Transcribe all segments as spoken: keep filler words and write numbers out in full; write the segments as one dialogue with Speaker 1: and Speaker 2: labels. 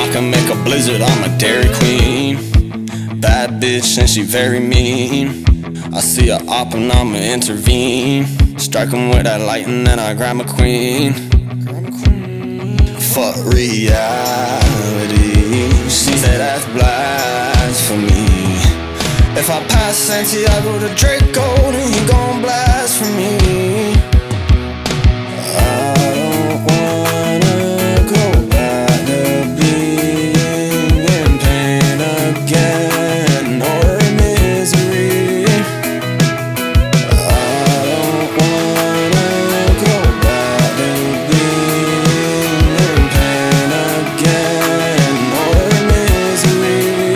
Speaker 1: I can make a blizzard, I'm a Dairy Queen. Bad bitch and she very mean. I see a op and I'ma intervene. Strike him with that light and then I grab a queen. Fuck reality. She said that's blasphemy. If I pass Santiago to Draco, then he gon' blaspheme. I don't wanna go back to being in pain again or in misery. I don't wanna go back to being in pain again or in misery.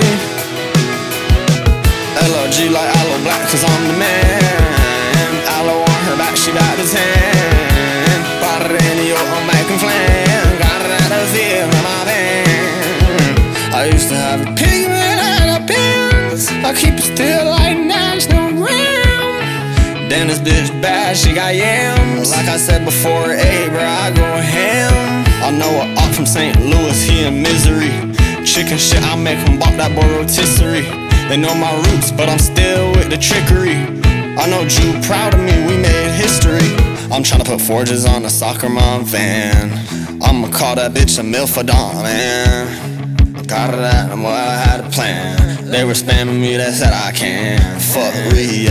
Speaker 1: L O G like Aloe Black, cause I'm the man. Aloe on her back, she got his hand. Bought it in New York, I'm making flan. Got it out of here in my van. I used to have a pigment and a pins. I keep it still like National Ram. Then this bitch bad, she got yams. Like I said before, hey bro, I go ham. I know a op from Saint Louis, he in misery. Chicken shit, I make him bop that boy rotisserie. They know my roots, but I'm still with the trickery. I know Drew proud of me, we made history. I'm tryna put forges on a soccer mom van. I'ma call that bitch a milfadon, man. Got it at them, well I had a plan. They were spamming me, they said I can't. Fuck reality.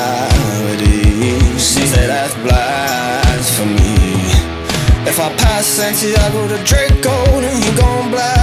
Speaker 1: She said that's blasphemy. If I pass Santiago to Draco, then he gon' blast.